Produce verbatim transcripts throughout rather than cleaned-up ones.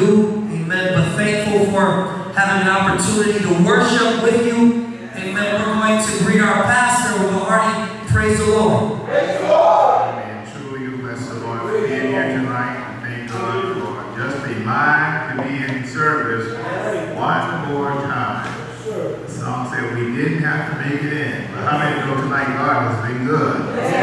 do. Amen. But thankful for having an opportunity to worship with you. Amen. We're going to greet our pastor with a hearty praise the Lord. Praise the Lord. Amen. Truly, you bless the Lord for being here tonight. And thank God for just a mind to be in service one more time. The song said we didn't have to make it in. But how many know tonight God has been good?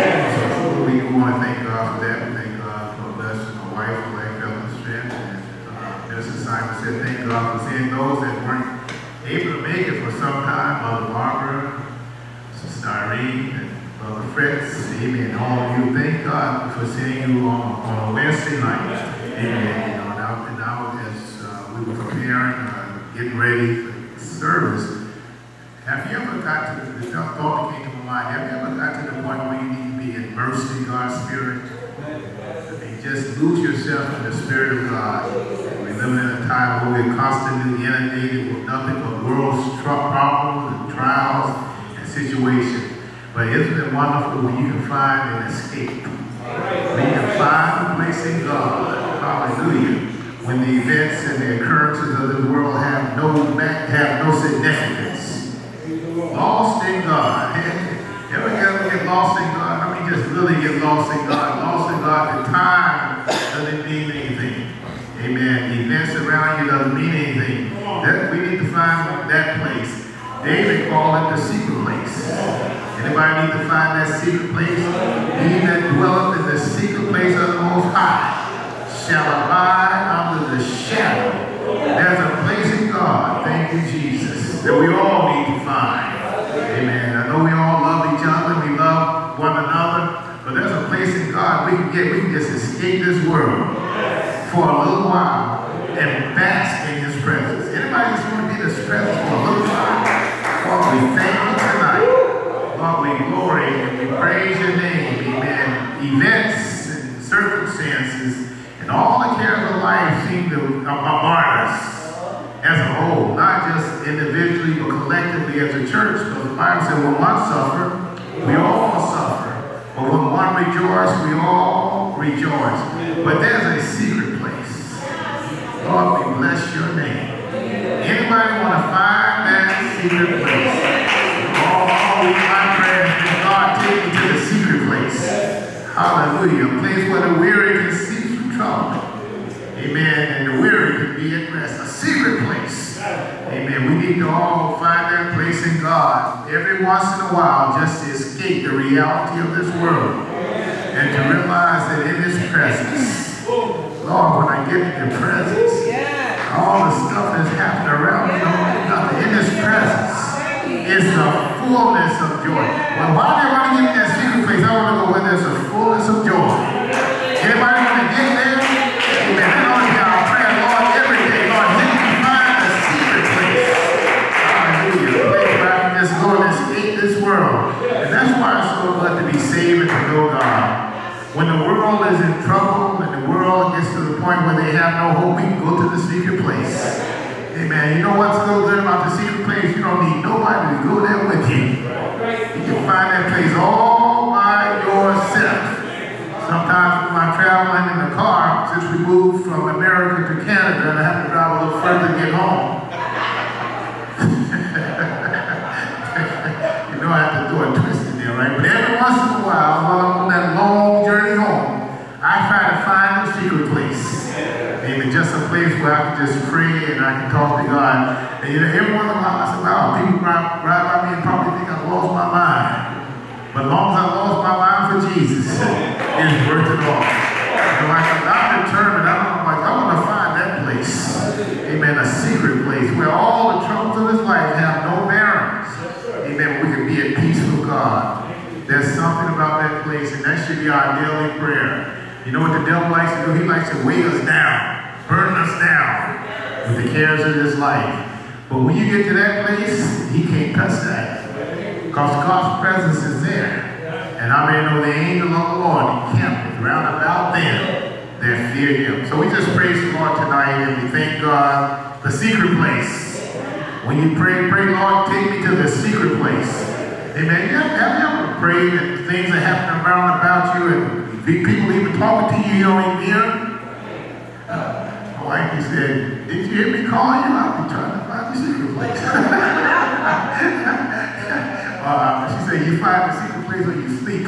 So truly, we want to thank God for that. We thank God for blessing my wife, for life, health, and strength. And uh, Mister Simon said, thank God for seeing those that weren't able to make it for some time. Mother Barbara, Sister Irene, and Brother Fritz, amen. All of you, thank God for seeing you on, on a Wednesday night. Amen. You know, now, and now as uh, we were preparing, uh, getting ready for service, have you ever got to, the thought that came to my mind, have you ever got to the point where you need to be immersed in God's Spirit? And just lose yourself in the Spirit of God. We're living in a time where we're constantly inundated with nothing but world's problems and trials and situations. But isn't it wonderful when you can find an escape? When you can find a place in God. Hallelujah. When the events and the occurrences of the world have no have no significance. Lost in God. Ever ever get lost in God? I mean, just really get lost in God. Lost in God, the time doesn't mean anything. Amen. Events around you doesn't mean anything. That, we need to find that place. David called it the secret place. Anybody need to find that secret place? He that dwelleth in the secret place of the Most High shall abide under the shadow. There's a place in God, thank you, Jesus, that we all need to find. Amen. I know we all love each other, we love one another, but there's a place in God we can get, we can just escape this world for a little while and bask in His presence. Anybody just want to be in His presence for a little while? Lord, we thank you tonight. Lord, we glory and we praise your name. Amen. Events and circumstances and all the cares of life seem to bombard us as a whole, not just individually but collectively as a church. But the Bible said when one suffer, we all suffer. But when one rejoice, we all rejoice. But there's a secret place. Lord, we bless your name. Anybody want to find that secret place? Oh, my prayer is God take me to the secret place. Hallelujah. A place where the weary can cease from trouble. Amen. And the weary can be at rest. A secret place. Amen. We need to all find that place in God every once in a while just to escape the reality of this world. And to realize that in His presence, Lord, when I get in your presence, all the stuff that's happening around me, don't mean nothing. In His presence is the fullness of joy. Well, why do I want to get in that secret place? I want to go where there's a fullness of joy. Anybody want to get there? Amen. That ought to be our prayer, Lord, every day. Lord, let me find the secret place. Hallelujah. A place where I can just go and escape this world. And that's why it's so good to be saved and to know God. When the world is in trouble and the world gets to the point where they have no hope, we can go to the secret place. Amen. You know what's so good about the secret place? You don't need nobody to go there with you. You can find that place all by yourself. Sometimes when I'm traveling in the car, since we moved from America to Canada, and I have to drive a little further to get home. You know I have to do a twist in there, right? But every once in a while, while I'm on that long journey home, I try to find a secret place. Amen. Just a place where I can just pray and I can talk to God. And you know, every once in a while I say, wow, people drive, drive by me and probably think I've lost my mind. But as long as I lost my mind for Jesus, it's worth it all. And like I'm determined, I'm like, I want to find that place. Amen. A secret place where all the troubles of this life have no bearings. Amen. We can be at peace with God. There's something about that place, and that should be our daily prayer. You know what the devil likes to do? He likes to weigh us down, burden us down with the cares of this life. But when you get to that place, He can't touch that. Because God's presence is there. And I may know the angel of the Lord encampeth round about them that fear Him. So we just praise the Lord tonight, and we thank God. The secret place. When you pray, pray, Lord, take me to the secret place. Amen. Have you ever prayed that things are happening around about you and people even talking to you, you don't even hear? Uh, My wife, he said, did you hear me calling you? I'll be trying to find the secret place. uh, she said, you find the secret place when you sleep.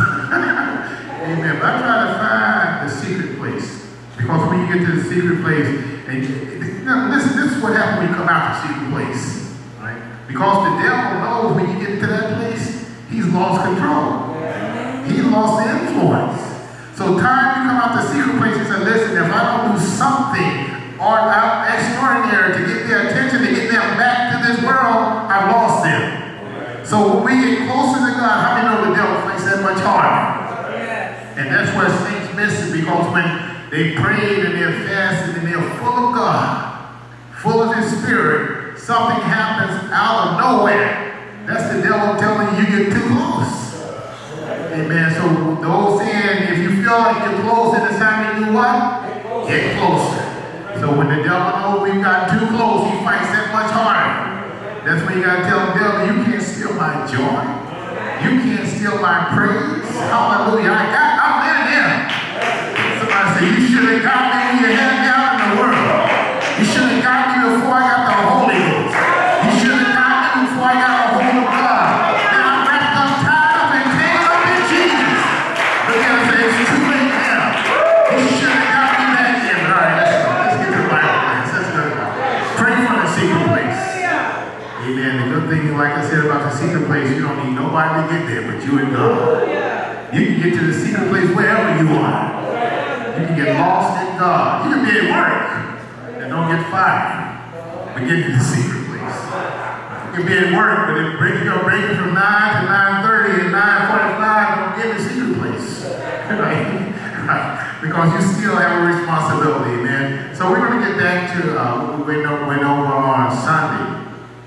Amen. But I try to find the secret place. Because when you get to the secret place, and you, now, listen, this is what happens when you come out the secret place. Right? Because the devil knows when you get to that place, he's lost control. He lost the influence. So time you come out the secret place, he said, listen, if I don't do something or extraordinary to get their attention, to get them back to this world, I've lost them. So when we get closer to God, how many know the devil fights that much harder? And that's where saints miss it, because when they prayed and they're fasted and they're full of God, full of His Spirit, something happens out of nowhere. That's the devil telling you you get too close. Amen. So the old saying, if you feel like you're close, then it's time to do what? Get closer. So when the devil knows we've got too close, he fights that much harder. That's when you got to tell the devil, you can't steal my joy. You can't steal my praise. Hallelujah. I got, I'm in there. Somebody say, you should have got me when you had me out in the world. You should have got me before I got the Holy Ghost. You should have got me before I got a hold of God. Then I'm wrapped up, tied up, and tangled up in Jesus. But then I say, it's too late now. You should have got me back in. But all right, let's go. Let's get to the Bible class. Let's go. Pray for the secret place. Amen. The good thing, like I said about the secret place, you don't need nobody to get there but you and God. You can get to the secret place wherever you are. You can get lost in God. You can be at work and don't get fired, but get to the secret place. You can be at work, but if break, you go break it from nine to nine thirty and nine forty-five, don't get to the secret place. Right? Right? Because you still have a responsibility, man. So we're going to get back to uh, what we went over on Sunday.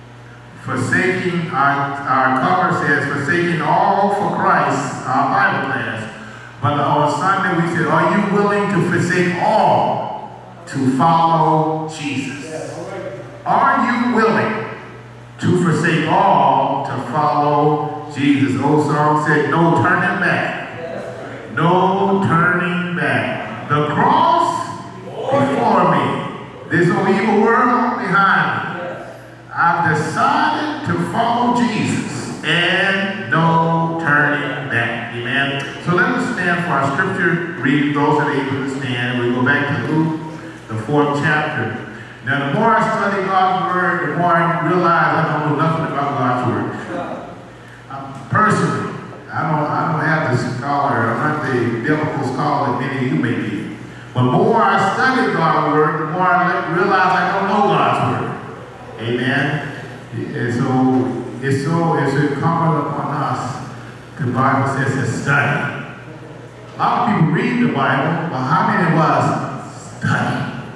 Forsaking, our, our cover says, forsaking all for Christ, our Bible class. But on Sunday we said, are you willing to forsake all to follow Jesus? Are you willing to forsake all to follow Jesus? The old song said, no turning back. No turning back. The cross before me. This old evil world behind me. I've decided to follow Jesus and no turning back. Amen. So let us stand for our scripture reading. Those that are able to stand. We go back to Luke, the fourth chapter. Now, the more I study God's word, the more I realize I don't know nothing about God's word. Um, personally, I don't, I don't have the scholar, I'm not the biblical scholar that many of you may be. But the more I study God's word, the more I realize I don't know God's word. Amen. And so it's so it's incumbent upon us. The Bible says to study. A lot of people read the Bible, but how many of us study?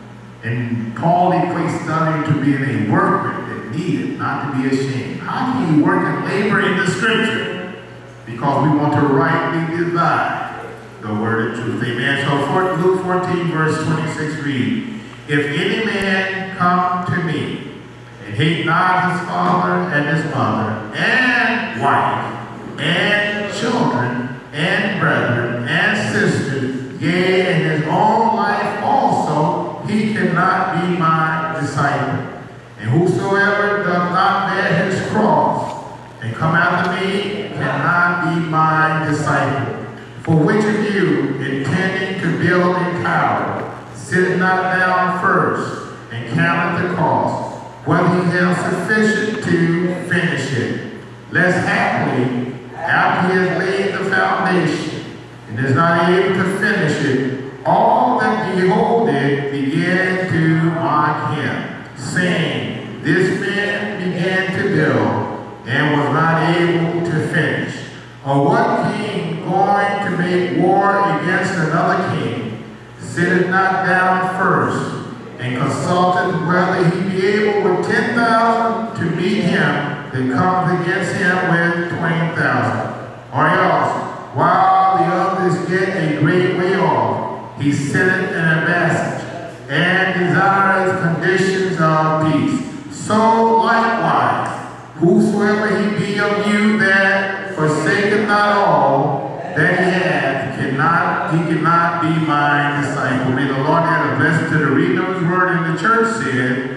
And Paul equates studying to being a workman that needed, not to be ashamed. How can you work and labor in the scripture? Because we want to rightly divide the word of truth. Amen. So for Luke fourteen, verse twenty-six read, if any man come to me, and hate not his father and his mother, and wife, and children, and brethren, and sisters, yea, and his own life also, he cannot be my disciple. And whosoever doth not bear his cross, and come after me, cannot be my disciple. For which of you, intending to build a tower, sitteth not down first, and counteth the cost, whether he has sufficient to finish it, lest haply, after he has laid the foundation, and is not able to finish it, all that behold it begin to mock him, saying, this man began to build, and was not able to finish. Or what king going to make war against another king, sitteth not down first, and consulted whether he be able with ten thousand to meet him that comes against him with twenty thousand. Or else, while the others get a great way off, he sitteth in a message, and desires conditions of peace. So likewise, whosoever he be of you that forsaketh not all that he hath, cannot, he cannot be my disciple. May the Lord add a blessing to the reading of his word, and the church said,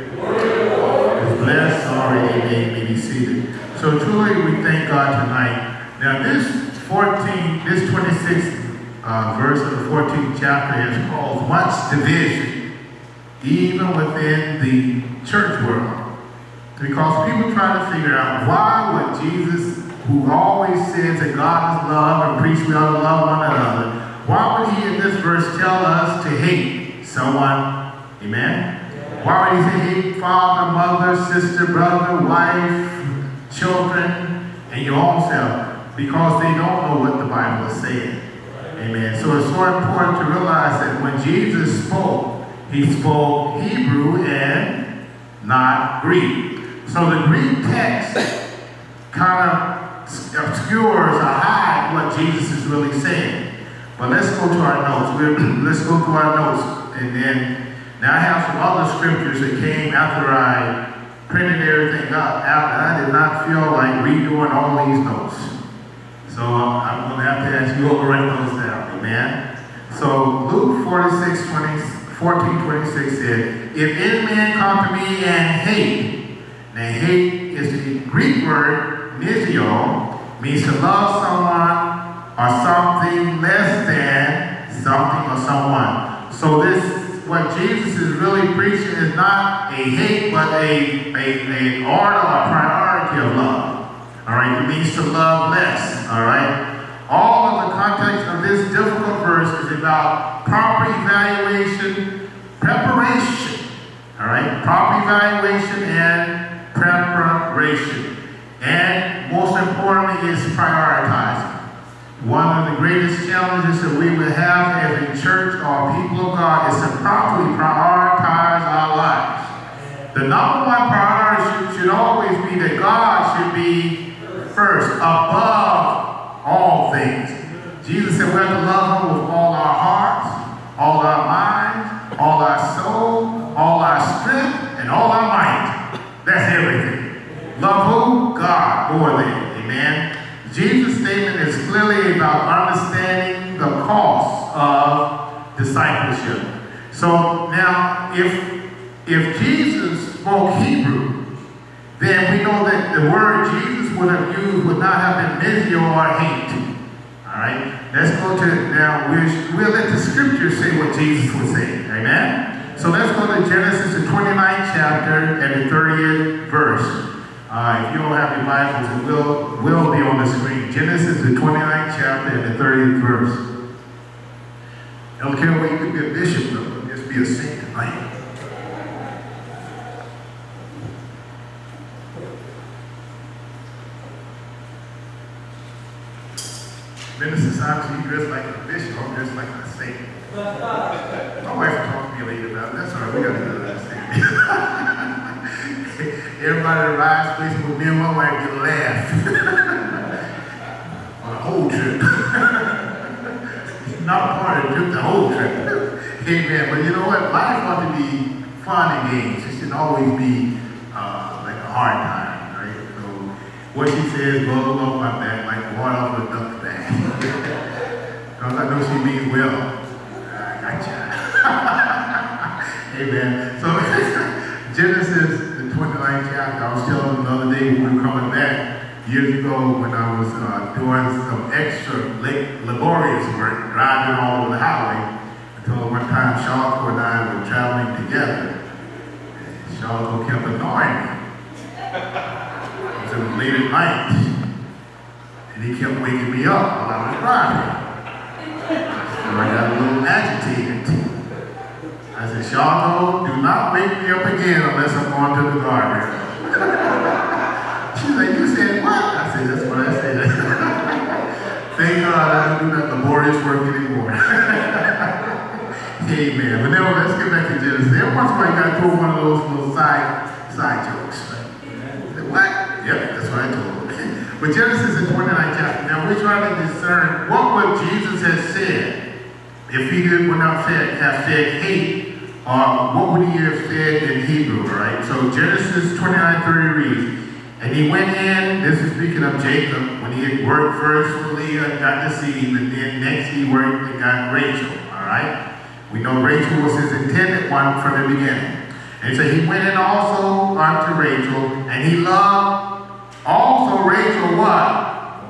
is blessed, sorry, amen, may be seated. So truly we thank God tonight. Now this fourteen, this twenty-sixth uh, verse of the fourteenth chapter has caused much division, even within the church world. Because people try to figure out why would Jesus, who always says that God is love and preach we ought to love one another, why would he in this verse tell us to hate someone? Amen? Why would he say hate father, mother, sister, brother, wife, children, and your own self? Because they don't know what the Bible is saying. Amen. So it's so important to realize that when Jesus spoke, he spoke Hebrew and not Greek. So the Greek text kind of obscures or hides what Jesus is really saying. But let's go to our notes. We're, let's go to our notes. And then, now I have some other scriptures that came after I printed everything up. After I did not feel like redoing all these notes. So um, I'm going to have to ask you to write those down. Amen. So Luke forty-six, twenty, fourteen, twenty-six said, if any man come to me and hate, now hate is the Greek word misio, means to love someone or something less than something or someone. So this, what Jesus is really preaching is not a hate, but a, a, a order or priority of love. All right, it means to love less. All right. All of the context of this difficult verse is about proper evaluation, preparation. All right, proper evaluation and preparation. And most importantly is prioritizing. One of the greatest challenges that we will have as a church or people of God is to properly prioritize our lives. The number one priority should, should always be that God should be first, above all things. Jesus said we have to love him with all our hearts, all our minds, all our soul, all our strength, and all our might. That's everything. Love who? God more than. Amen. Jesus' statement is clearly about understanding the cost of discipleship. So now, if if Jesus spoke Hebrew, then we know that the word Jesus would have used would not have been misio or hate. All right? Let's go to, now we'll, we'll let the scripture say what Jesus was saying. Amen? So let's go to Genesis, the twenty-ninth chapter and the thirtieth verse. Uh, if you don't have your Bibles, it will, will be on the screen. Genesis, the twenty-ninth chapter and the thirtieth verse. I don't care whether you could be a bishop, though. Just be a saint tonight. Minister Simon, you dress like a bishop, I'm dressed like a saint. My wife talked to me later about it. That's all right, we got to do that. Everybody that rides places with me and my wife get a laugh. On the whole trip. Not part of the trip, the whole trip. Amen. But you know what? Life ought to be fun and games. It shouldn't always be uh, like a hard time, right? So what she says goes off my back like water off a duck's back. Because I know she means well. I gotcha. Amen. So Genesis twenty-ninth chapter, I was telling them the other day when we were coming back years ago when I was uh, doing some extra laborious work, driving all over the highway, until one time Charlotte and I were traveling together. And Charlotte kept annoying me. It was late at night, and he kept waking me up while I was driving. So I got a little agitated. I said, Charlotte, do not wake me up again unless I'm going to the garden. She's like, you said what? I said, that's what I said. Thank God I don't do that laborious work anymore. Amen. But now let's get back to Genesis. Every once in a while you got to throw one of those little side, side jokes. Said, what? Yep, that's what I told him. But Genesis is twenty-ninth chapter. Now we're trying to discern what would Jesus have said if he did would not said, have said hate. Uh, what would he have said in Hebrew, right? So Genesis twenty-nine thirty reads, and he went in, this is speaking of Jacob, when he had worked first for Leah and got the seed, and then next he worked and got Rachel, all right? We know Rachel was his intended one from the beginning. And so he went in also unto Rachel, and he loved also Rachel what?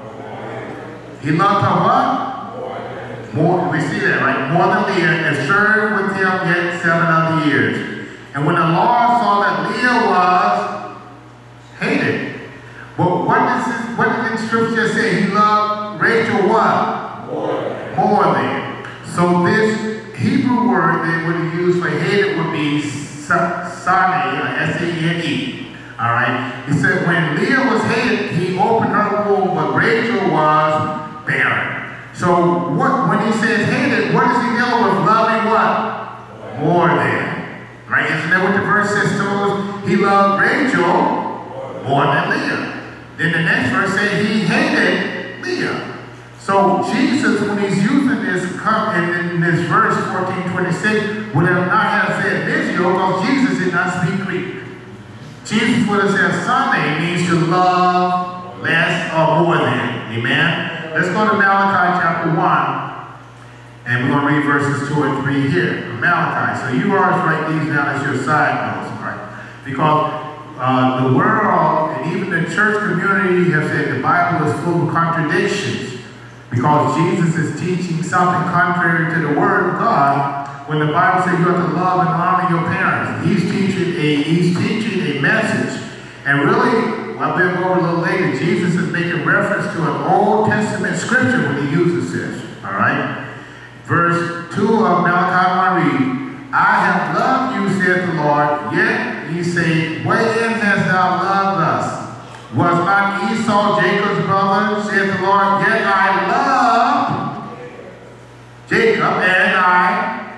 He loved her what? More. We see that, right? More than Leah, and served with him yet seven other years. And when the Lord saw that Leah was hated, but what does this, what did the scripture say? He loved Rachel what? More. More than. So this Hebrew word that would be used for hated would be Sane, S A N E. All right. He said when Leah was hated, he opened her womb, but Rachel was barren. So what when he says hated, what is he dealing with? Loving what? More than. Right? Isn't that what the verse says to us? He loved Rachel more than Leah. Then the next verse says he hated Leah. So Jesus, when he's using this in, in this verse fourteen twenty-six, would have not have said Mizio, because Jesus did not speak Greek. Jesus would have said Sunday means to love less or more than. Amen? Let's go to Malachi chapter one, and we're going to read verses two and three here. Malachi. So you always write these down as your side notes, right? Because uh, the world and even the church community have said the Bible is full of contradictions. Because Jesus is teaching something contrary to the Word of God, when the Bible says you have to love and honor your parents. He's teaching a he's teaching a message. And really, I'll be over a little later, Jesus is making reference to an Old Testament scripture when he uses this. All right? Verse two of Malachi one read, I have loved you, saith the Lord, yet ye say, wherein hast thou loved us? Was not Esau Jacob's brother, saith the Lord, yet I loved Jacob, and I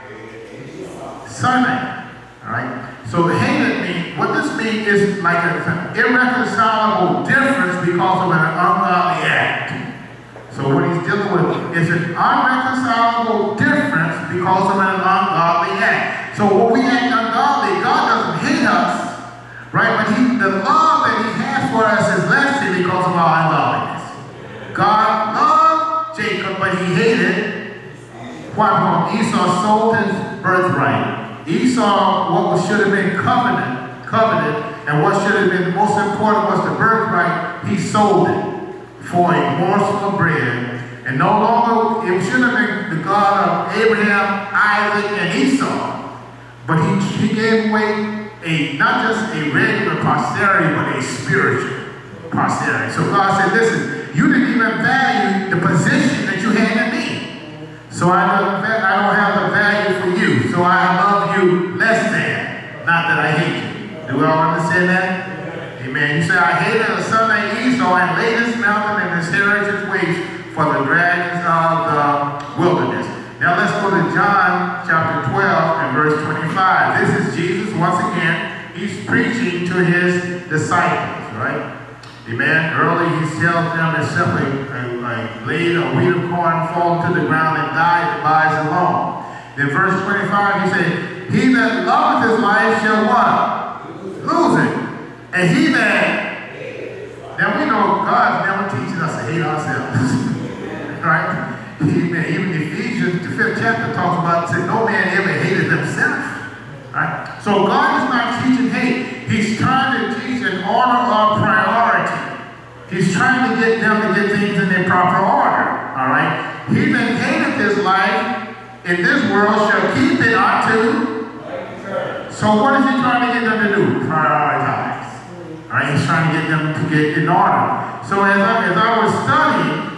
Sunday. Alright? So hated me, what this means is like an irreconcilable difference because of an ungodly act. So what he's dealing with is an unreconcilable difference because of an ungodly act. So when we act ungodly, God doesn't hate us. Right? But he, the love that he has for us is lessened because of our ungodliness. God loved Jacob, but he hated why? Because Esau sold his birthright. Esau, what should have been covenant, covenant, and what should have been most important was the birthright, he sold it for a morsel of bread. And no longer, it should have been the God of Abraham, Isaac, and Esau. But he, he gave away a not just a regular posterity, but a spiritual posterity. So God said, listen, you didn't even value the position that you had in me. So I don't, I don't have the value for you. So I love you less than, not that I hate you. Do we all understand that? Amen. You say, I hated the son of Esau and laid his mountain and his heritage waste for the dragons of the wilderness. Now let's go to John chapter twelve and verse twenty-five. This is Jesus once again. He's preaching to his disciples, right? Amen. Early he tells them that simply a, a blade of wheat of corn fall to the ground and die, abides alone. Then verse twenty-five he said, he that loveth his life shall what? Lose it. And he that, now we know God's never teaching us to hate ourselves. Right? Amen. Even Ephesians, the fifth chapter, talks about said no man ever hated himself. Right? So God is not teaching hate. He's trying to teach an order of priority. He's trying to get them to get things in their proper order. All right? He that hateth his life in this world shall keep it unto. So what is he trying to get them to do? Prioritize. All right? He's trying to get them to get in order. So as I, as I was studying,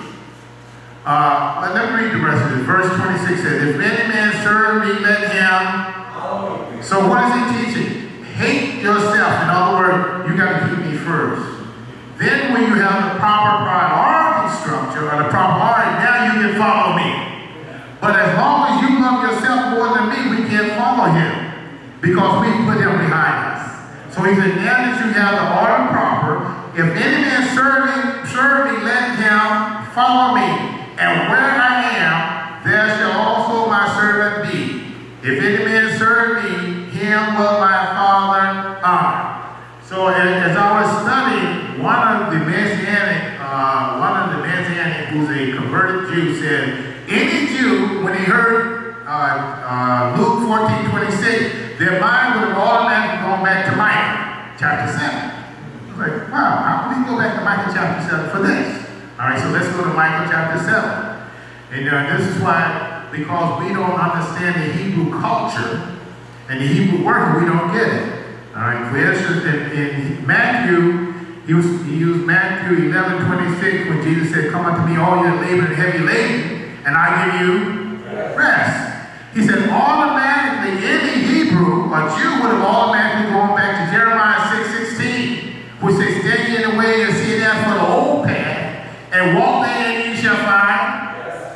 Uh, let me read the rest of it. Verse twenty-six says, if any man serve me, let him. So what is he teaching? Hate yourself. In other words, you got to keep me first. Then when you have the proper priority structure or the proper order, now you can follow me. But as long as you love yourself more than me, we can't follow him because we put him behind us. So he said, now that you have the order proper, if any man serve me, serve me, let him follow me. And where I am, there shall also my servant be. If any man serve me, him will my Father honor. So as, as I was studying, one of the Messianic, uh, one of the Messianic, who's a converted Jew, said, any Jew, when he heard uh, uh, uh, Luke fourteen twenty-six, their mind would have automatically gone back to Micah chapter seven. I was like, wow, how can we go back to Micah chapter seven for this? All right, so let's go to Micah chapter seven. And uh, this is why, because we don't understand the Hebrew culture and the Hebrew word, we don't get it. All right, for instance, in, in Matthew, he, was, he used Matthew eleven twenty-six when Jesus said, come unto me all you labor and heavy laden, and I give you rest. He said, automatically in the Hebrew, a Jew would have automatically gone back to Jeremiah six sixteen, which says, stand ye in the way and see that for the old path, and walk therein and ye shall find.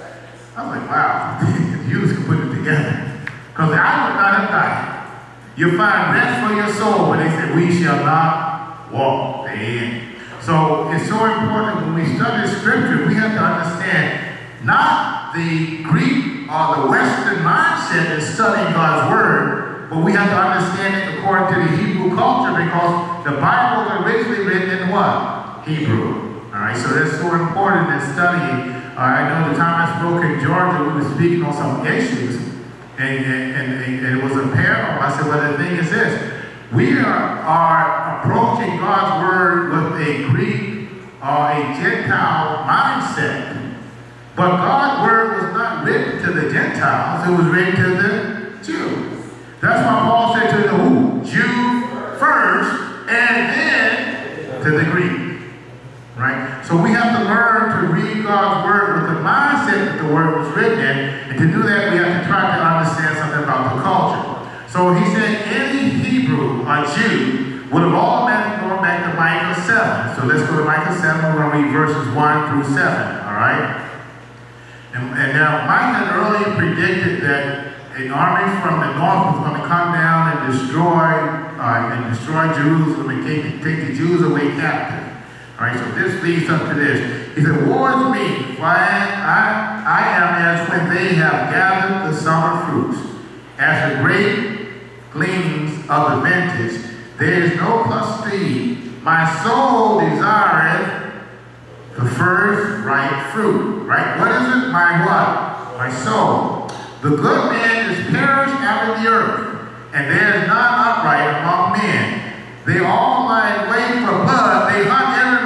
I was like, wow, Jews can put it together. Because I would not have done it. You'll find rest for your soul when they said, we shall not walk therein. So it's so important when we study Scripture, we have to understand not the Greek or the Western mindset in studying God's Word, but we have to understand it according to the Hebrew culture, because the Bible was originally written in what? Hebrew. All right, so that's so important in studying. Uh, I know the time I spoke in Georgia, we were speaking on some issues, and, and, and, and it was a parable. I said, well, the thing is this. We are, are approaching God's Word with a Greek or a Gentile mindset. But God's Word was not written to the Gentiles. It was written to the Jews. That's why Paul said to the who? Jew first, and then to the Greek. Right? So we have to learn to read God's Word with the mindset that the Word was written in. And to do that, we have to try to understand something about the culture. So he said any Hebrew or Jew would have automatically gone back to Micah seven. So let's go to Micah seven. We're going to read verses one through seven. All right? And, and now Micah earlier predicted that an army from the north was going to come down and destroy uh, and destroy Jerusalem and take, take the Jews away captive. All right, so this leads up to this. He said, woe is me, for I, I, I am as when they have gathered the summer fruits. As the great gleanings of the vintage, there is no plus to eat. My soul desireth the first ripe fruit. Right? What is it? My what? My soul. The good man is perished out of the earth, and there is none upright among men. They all lie in wait for blood. They hunt every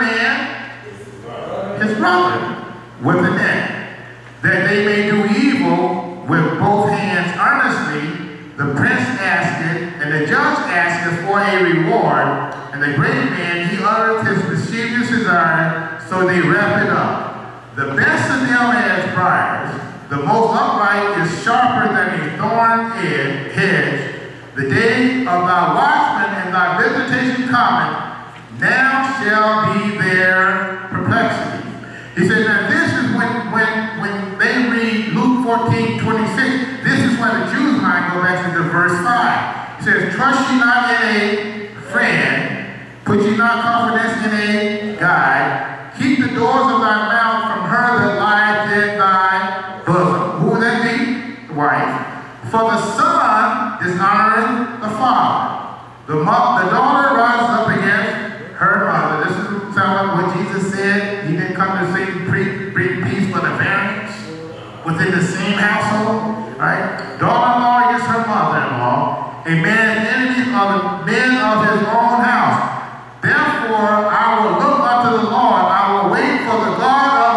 man his brother with a net, that they may do evil with both hands earnestly. The prince asketh, and the judge asketh for a reward, and the great man, he uttereth his mischievous desire, so they wrap it up. The best of them has briars. The most upright is sharper than a thorn hedge. The day of thy watchman and thy visitation cometh, now shall be their perplexity. He said, now this is when, when, when they read Luke fourteen twenty-six, this is when the Jews might go back to verse five. He says, trust ye not in a friend, put ye not confidence in a guide, keep the doors of thy mouth from her that lieth in thy bosom. Who would that be? The wife. For the son dishonoreth the father. The, mo the daughter rises up against her mother. This is sound like what Jesus said. He didn't come to seek bring peace but a variance within the same household. Right? Daughter-in-law against her mother-in-law. A man's enemy of the men of his own house. Therefore, I will look unto the Lord. I will wait for the God of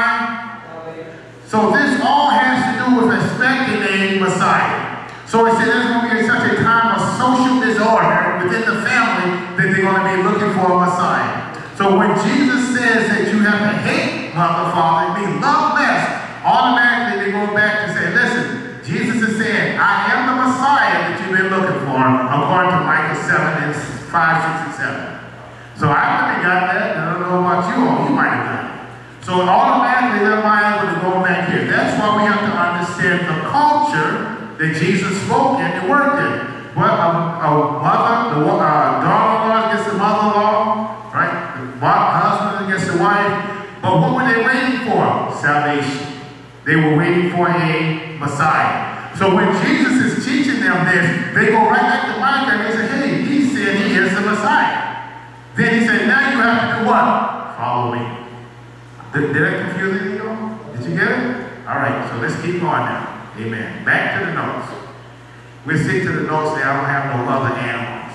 mine. So this all has to do with expecting a Messiah. So it said there's going to be such a time of social disorder within the family that they're going to be looking for a Messiah. So when Jesus says that you have to hate mother, father, it means love less, automatically they go back to say, listen, Jesus is saying, I am the Messiah that you've been looking for, according to Micah seven and five, six, and seven. So I haven't got that. I don't know about you all. You might have got it. So automatically their mind would go back here. That's why we have to understand the culture that Jesus spoke in and worked in. What a, a mother, the uh, daughter-in-law against the mother-in-law, right? The husband against the wife. But what were they waiting for? Salvation. They were waiting for a Messiah. So when Jesus is teaching them this, they go right back to Micah and they say, hey, he said he is the Messiah. Then he said, now you have to do what? Follow me. Did, did I confuse anything? Did you get it? All right, so let's keep going now. Amen. Back to the notes. We stick to the notes there. I don't have no other animals.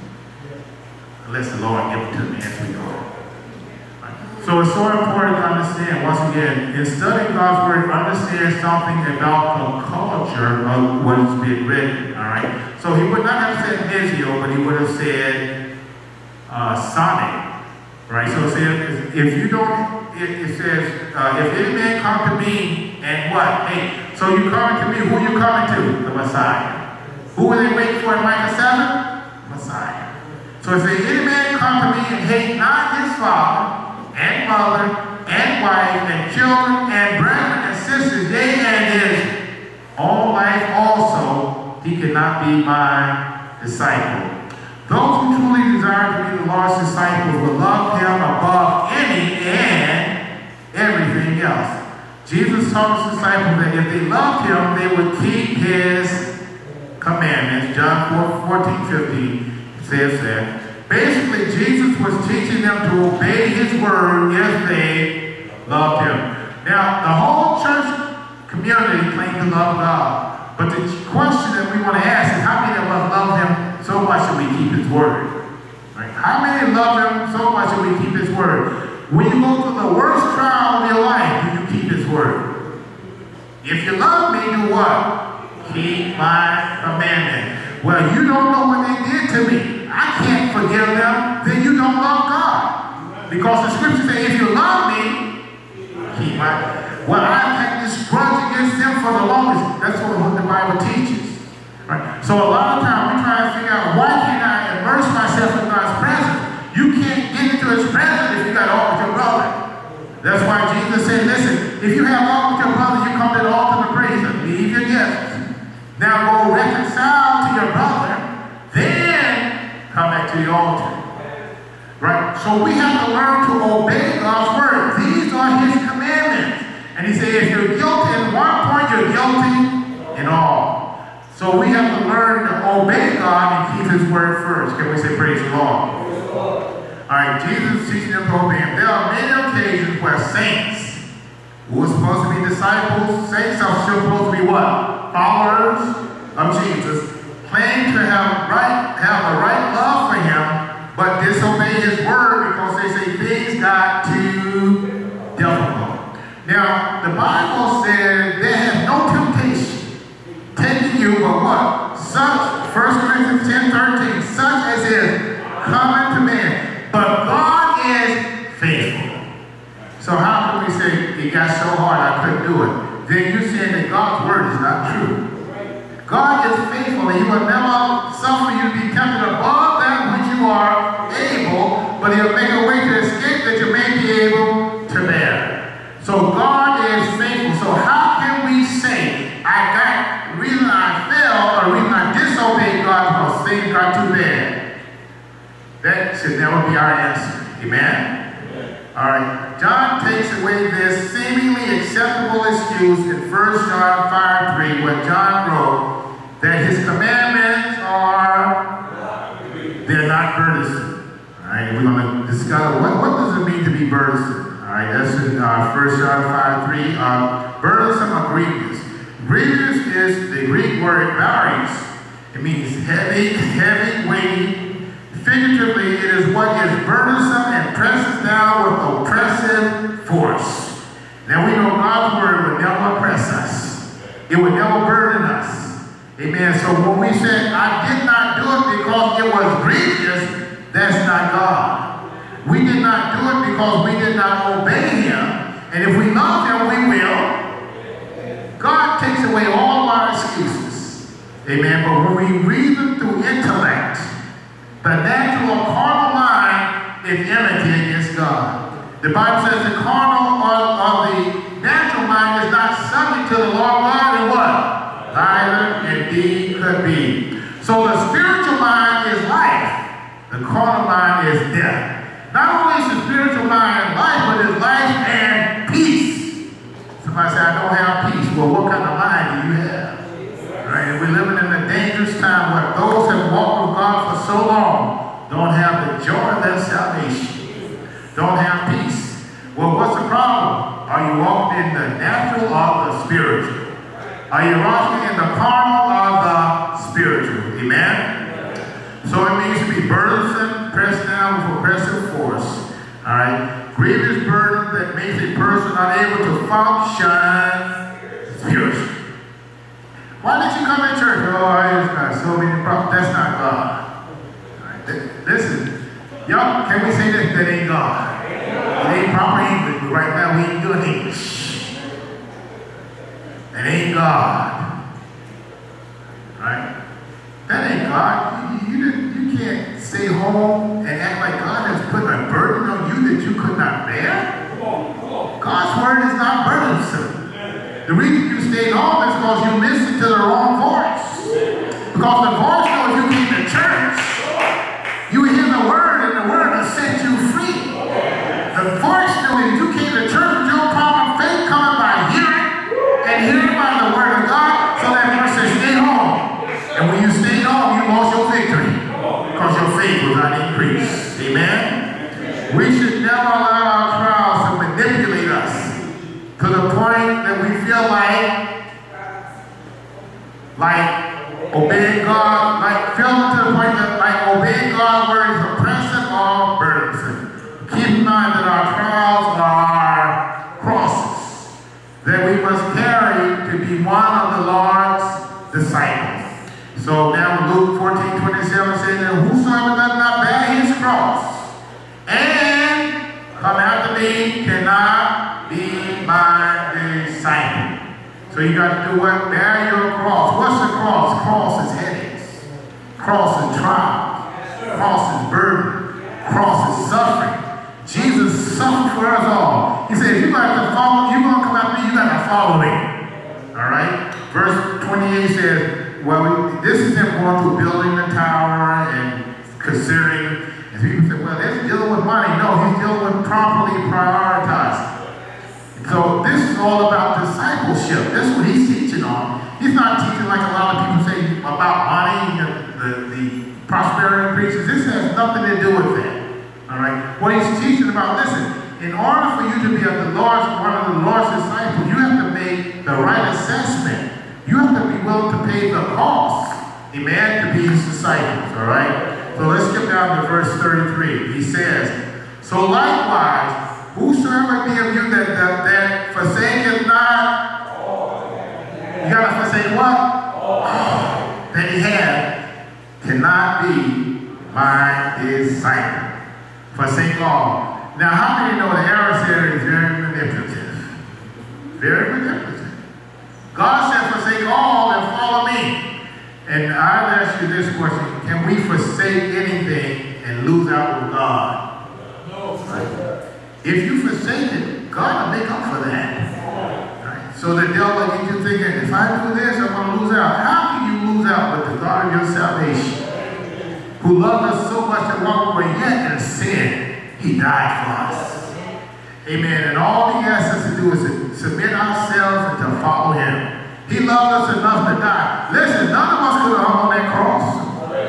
Unless the Lord give them to me as we go. So it's so important to understand, once again, in studying God's Word, understand something about the culture of what is being written, all right? So he would not have said Vizio, but he would have said uh, Sonic, right? So it says, if you don't, it, it says, uh, if any man come to me and what? Hey, so you coming to me, who are you coming to? The Messiah. Who are they waiting for in Micah seven? Messiah. So it says, any man come to me and hate not his father, and mother, and wife, and children, and brethren, and sisters, yea, and his own life also, he cannot be my disciple. Those who truly desire to be the Lord's disciples will love him above any and everything else. Jesus told his disciples that if they loved him, they would keep his commandments. John fourteen, fifteen says that. Basically, Jesus was teaching them to obey his word if they loved him. Now, the whole church community claimed to love God. But the question that we want to ask is, how many of us love him so much that we keep his word? Right? How many love him so much that we keep his word? When you go through the worst trial of your life, do you keep his word? If you love me, do what? Keep my commandment. Well, you don't know what they did to me. I can't forgive them, then you don't love God. Because the scripture says, if you love me, keep my... Well, I've had this grudge against them for the longest. That's what the Bible teaches. Right? So a lot of times we try to figure out, why can't I immerse myself in God's presence? You can't get into his presence if you got all with your brother. That's why Jesus said, listen, if you have all with your brother, you come to the altar to praise him. Leave your gifts. Now go reconcile to your brother, then come back to the altar. Right? So we have to learn to obey God's word. These are his commandments. And he said, if you're guilty in one point, you're guilty in all. So we have to learn to obey God and keep his word first. Can we say praise the Lord? Praise the Lord. All right, Jesus is teaching them to obey him. There are many occasions where saints, who are supposed to be disciples, saints are supposed to be what? Followers of Jesus, claim to have right, have the right love for him, but disobey his word because they say things got too difficult. Now, the Bible says there has no temptation taking you but what? Such, First Corinthians ten, thirteen, such as is common to man. But God is faithful. So how can we say it got so hard I couldn't do it? Then you're saying that God's word is not true. God is faithful, and he will never suffer you to be tempted above that which you are able, but he'll make a way to escape that you may be able to bear. So God is faithful. So how can we say, I got, the reason I fell, or the reason I disobeyed God because things got too bad? That should never be our answer. Amen? All right. John takes away this seemingly acceptable excuse in First John five, three, where John wrote that his commandments are, they're not burdensome. All right. We're going to discuss what, what does it mean to be burdensome. All right. That's in uh, First John five, three. Uh, burdensome or grievous. Grievous is the Greek word various. It means heavy, heavy, weighty. Figuratively, it is what is burdensome and presses down with oppressive force. Now we know God's word would never oppress us. It would never burden us. Amen. So when we say, I did not do it because it was grievous, that's not God. We did not do it because we did not obey him. And if we love him, we will. God takes away all our excuses. Amen. But when we reason through intellect, the natural carnal mind is enmity against God. The Bible says the carnal or, or the natural mind is not subject to the law of God, and what? Neither indeed could be. So the spiritual mind is life. The carnal mind is death. Not only is the spiritual mind life, but it's life and peace. Somebody say, I don't have peace. Well, what kind of mind do you have? Right? And we're living in a dangerous time where those that walk with God for so long don't have the joy of their salvation, don't have peace. Well, what's the problem? Are you walking in the natural or the spiritual? Are you walking in the carnal or the spiritual? Amen? So it means to be burdensome, pressed down with oppressive force. All right? Grievous burden that makes a person unable to function spiritually. Why did you come to church? Oh, I just got so many problems. That's not God. All right? Listen, y'all, can we say that? That ain't God. It ain't proper English, but right now we ain't doing English. That ain't God. Right? That ain't God. You, you, you can't stay home and act like God has put a burden on you that you could not bear. God's word is not burdensome. The reason you stayed home is because you listened to the wrong voice. Because the voice knows you came to church. You hear the word and the word will set you free. The voice knew that you came to church with your proper faith coming by hearing and hearing by the word of God. So that verse says, stay home. And when you stayed home, you lost your victory because your faith was not increased. Amen? We should never allow our trials to manipulate us to the point that we feel like, like obeying God, like feeling to the point that like obeying God's word is oppressive or burdensome. Keep in mind that our trials are crosses that we must carry to be one of the Lord's disciples. So now Luke fourteen twenty-seven says that whosoever does not bear his cross and come after me cannot be my disciple. So you got to do what? Bear your cross. What's the cross? Cross is headaches. Cross is trials. Cross is burden. Cross is suffering. Jesus suffered for us all. He said, if you got to follow, you're going to come after me, you got to follow me. All right? Verse twenty-eight says, well, we, this is him going through building the tower and considering, and people say, well, that's dealing with money. No, he's dealing with properly prioritizing. So this is all about discipleship. That's what he's teaching on. He's not teaching like a lot of people say about money, the, the, the prosperity preachers. This has nothing to do with that. All right. What he's teaching about, listen, in order for you to be a, the Lord's, one of the Lord's disciples, you have to make the right assessment. You have to be willing to pay the cost, amen, to be his disciples. All right. So let's skip down to verse thirty-three. He says, so likewise, whosoever be of you that, that, that forsaketh not, you got to forsake what? All that he had, cannot be my disciple. Forsake all. Now, how many know the adversary is very manipulative? Very manipulative. God said, forsake all and follow me. And I'll ask you this question. Can we forsake anything and lose out with God? No. Right? If you forsake it, God will make up for that. Right? So the devil will get you thinking, if I do this, I'm going to lose out. How can you lose out with the God of your salvation, who loved us so much that while we were yet in sin, he died for us? Amen. And all he asks us to do is to submit ourselves and to follow him. He loved us enough to die. Listen, none of us could have hung on that cross.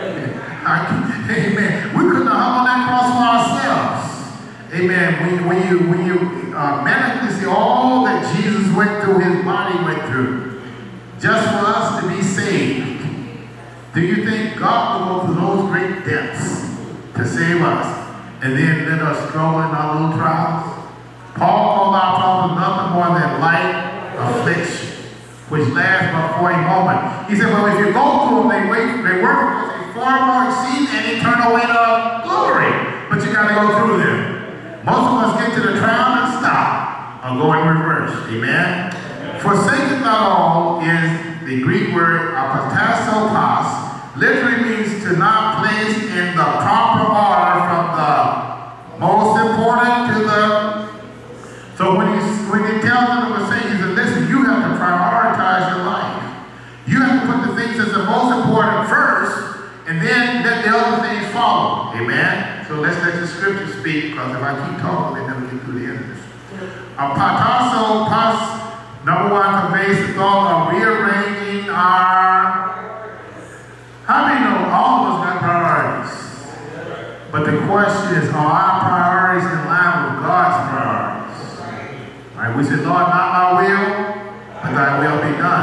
Amen. We couldn't have hung on that cross for ourselves. Amen. When, when you, when you uh, medically see all that Jesus went through, his body went through, just for us to be saved, do you think God will go through those great depths to save us and then let us struggle in our little trials? Paul called our problems nothing more than light affliction, which lasts but for a moment. He said, well, if you go through them, they, wait, they work because they far more exceed an eternal weight of glory. But you got to go through them. Most of us get to the trial and stop or go in reverse. Amen? Forsake not all is the Greek word apotasopos, literally means to not place in the proper order from the most important to the. So when he when he tells them to forsake, he said, listen, you have to prioritize your life. You have to put the things that's the most important first, and then let the other things follow. Amen? So let's let the scripture speak, because if I keep talking, they never get through the end of this. Apotasopos, number one, conveys the thought of rearranging our. How many know all of us got priorities? But the question is, are our priorities in line with God's priorities? Right? We said, Lord, not my will, but thy will be done.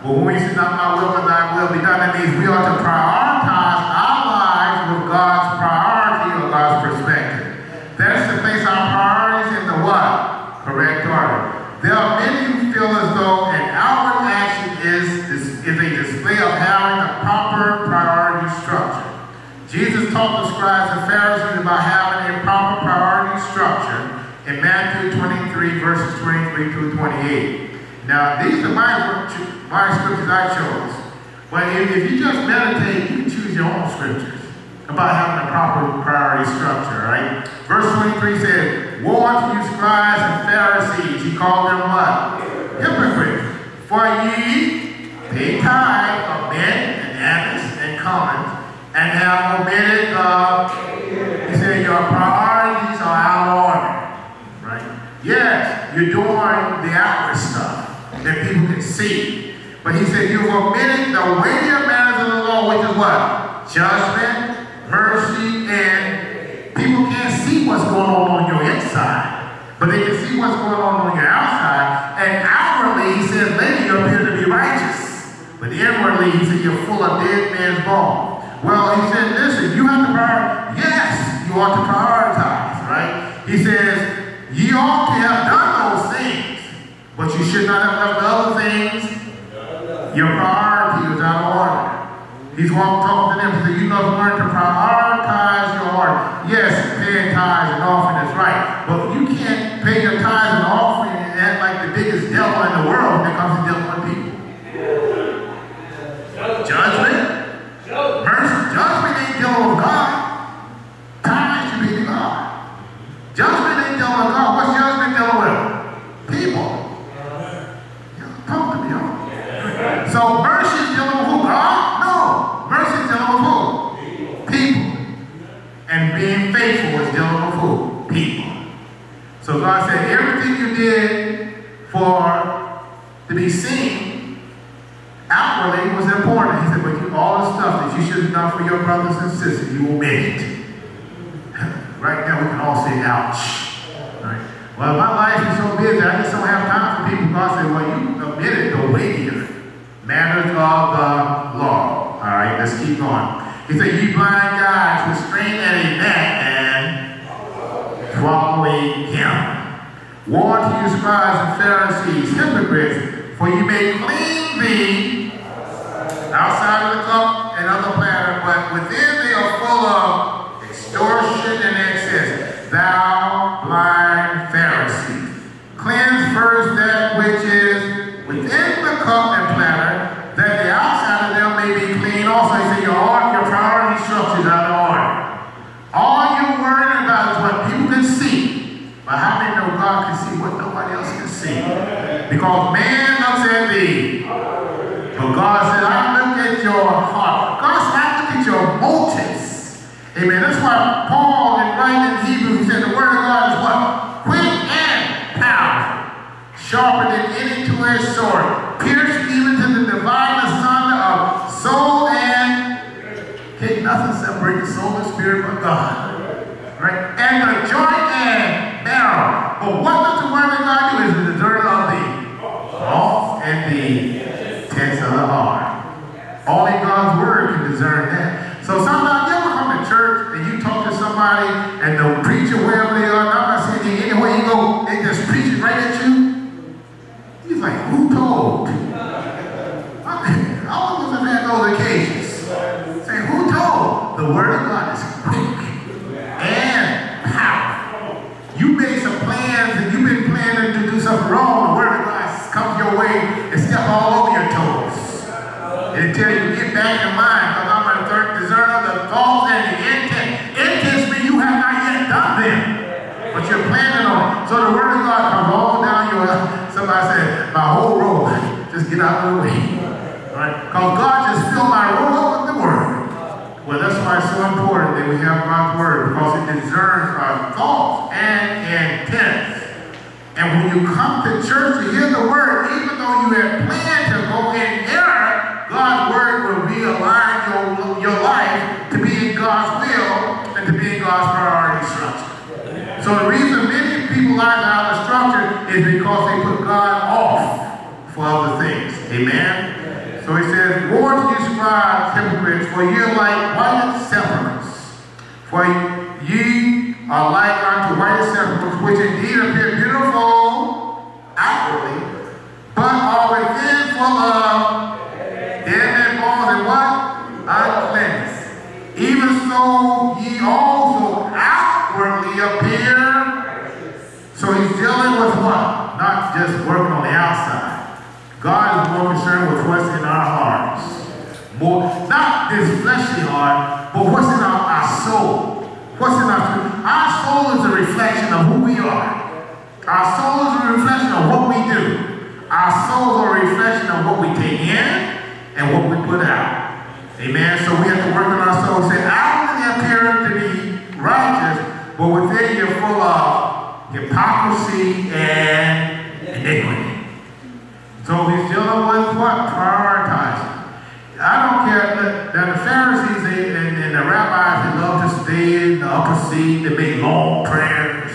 But when we say not my will, but thy will be done, that means we are to prioritize our lives with God's priority or God's perspective. That's to place our priorities in the what? Correct order. There are many who feel as though an outward action is, is, is a display of having a proper priority structure. Jesus taught the scribes and Pharisees about having a proper priority structure in Matthew twenty-three, verses twenty-three through twenty-eight. Now, these are my, my scriptures I chose. But if, if you just meditate, you can choose your own scriptures about having a proper priority structure, right? Verse twenty-three says, woe unto you scribes and Pharisees. He called them what? Hypocrites. For ye pay tithe of mint and anise and cumin, and have omitted the, he said, your priorities are out of order, right? Yes, you're doing the outward stuff that people can see. But he said, you've omitted the weightier matters of the law, which is what? Judgment, mercy, and people can't see what's going on on your inside, but they can see what's going on on your outside. And outwardly, he said, later you appear to be righteous. But inwardly, he said, you're full of dead man's bones. Well, he said, listen, you have to prioritize. Yes, you ought to prioritize, right? He says, ye ought to have done those things, but you should not have left the other things. Your priority is out of order. He's talking to them. He said, you must learn to prioritize your order. Yes, paying tithes and offering is right, but you can't pay your tithes and offering and act like the biggest devil in the world when it comes to dealing with people. Judgment. Mercy, judgment ain't dealing with God. Time should be to God. Judgment ain't dealing with God. What's judgment dealing with? People. Yeah, talk to me, y'all. So mercy is dealing with who? God? No. Mercy is dealing with who? People. And being faithful is dealing with who? People. So God said everything you did for to be seen outwardly was important. He said, but you, all the stuff that you should have done for your brothers and sisters, you omitted. Right now we can all say, ouch. Right? Well, my life is so busy, I just don't have time for people. God said, well, you omitted the weightier matters of the law. All right, let's keep going. He said, you blind guys who strain at a gnat and swallowing him. Woe unto you scribes and Pharisees, hypocrites, for you may clean thee outside of the cup and of the platter, but within they are full of extortion and excess. Thou blind Pharisee, cleanse first that which is within the cup and platter, that the outside of them may be clean also. He said, your, your priority structure is out of order. All you're worried about is what people can see, but how many know God can see what nobody else can see? Because man looks at thee, but God said, I look at your heart. God said, I look at your motives. Amen. That's why Paul, in writing in Hebrew, he said the word of God is what? Quick and powerful, sharper than any two-edged sword, piercing even to the divine asunder of soul and can nothing separate the soul and spirit but God. Right? And the joint and marrow. But what does the word of God do? Is the discerner of the thoughts and the intents of the heart. Only God's word can discern that. So sometimes you ever come to church and you talk to somebody and the preacher, wherever they are, I'm not saying anywhere you go, they just preaching right at you. He's like, who told? I almost have had those occasions. Say, who told? The word of God is quick and powerful. You made some plans and you've been planning to do something wrong. The word of God comes your way and step all over your toes. And tell you, get back in line, because I'm a third discerner of the thoughts and the intent. Intents mean you have not yet done them, but you're planning on it. So the word of God comes all down your, somebody said, my whole road, just get out of the way. Right? Because God just filled my road up with the word. Well, that's why it's so important that we have God's word, because it discerns our thoughts and intents. And when you come to church to hear the word, even though you had planned to go in error, God's word will realign your, your life to be in God's will and to be in God's priority structure. So the reason many people's lives are out of structure is because they put God off for other things. Amen? So he says, woe to you scribes, hypocrites, for ye are like white sepulchres. For ye are like unto white sepulchres, which indeed appear beautiful outwardly, but are within full of dead men bones and what? Uncleanness. Even so ye also outwardly appear. So he's dealing with what? Not just working on the outside. God is more concerned with what's in our hearts. More, not this fleshly heart, but what's in our, our soul. What's in our soul? Our soul is a reflection of who we are. Our soul is a reflection of what we do. Our souls are a reflection of what we take in and what we put out. Amen. So we have to work on our souls. Say, outwardly appearing to be righteous, but within you're full of hypocrisy and iniquity. So he's dealing with what? Prioritizing. I don't care that the Pharisees they, and, and the rabbis, they love to stay in the upper seat, they make long prayers.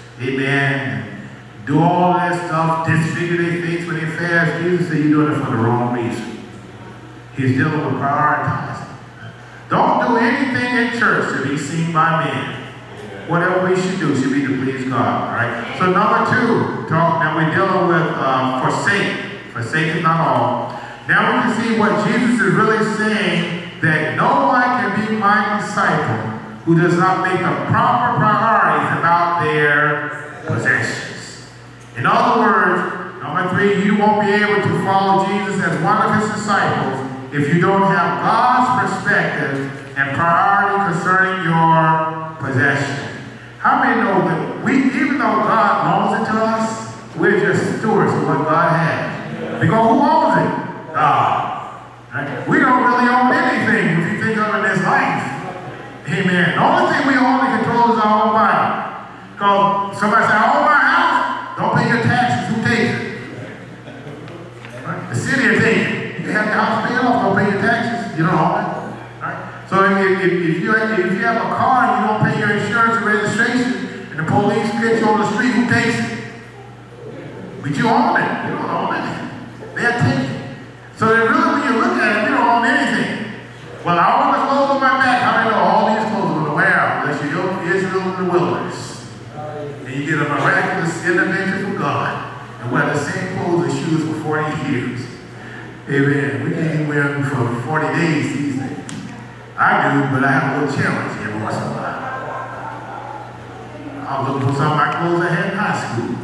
Amen. Do all that stuff, disfigure their face when they fast. Jesus said you're doing it for the wrong reason. He's dealing with prioritizing. Don't do anything in church to be seen by men. Whatever we should do should be to please God. All right. So number two, talk. Now we're dealing with uh, forsake. Forsake is not all. Now we can see what Jesus is really saying, that no one can be my disciple who does not make the proper priorities about their possessions. In other words, number three, you won't be able to follow Jesus as one of his disciples if you don't have God's perspective and priority concerning your possession. How many know that we, even though God loans it to us, we're just stewards of what God has? Because who owns it? God. Right? We don't really own anything if you think of it in this life. Amen. The only thing we own and control is our own body. Because somebody says, I own my house, don't pay your taxes. Who takes it? Right? The city will take it. You have your house paid off, don't pay your taxes. You don't own it. Right? So if, if, if, you, if you have a car and you don't pay your insurance and registration, and the police get you on the street, who takes it? But you own it. You don't own it. They're taking. So they really, when you look at it, you don't own anything. Well, I own the clothes on my back. How do you know all these clothes are going to wear out unless you go to Israel in the wilderness? And you get a miraculous intervention from God and wear the same clothes and shoes for forty years. Amen. We can't even wear them for forty days these days. I do, but I have a little challenge every once in a while. I'll look for some of my clothes I had in high school.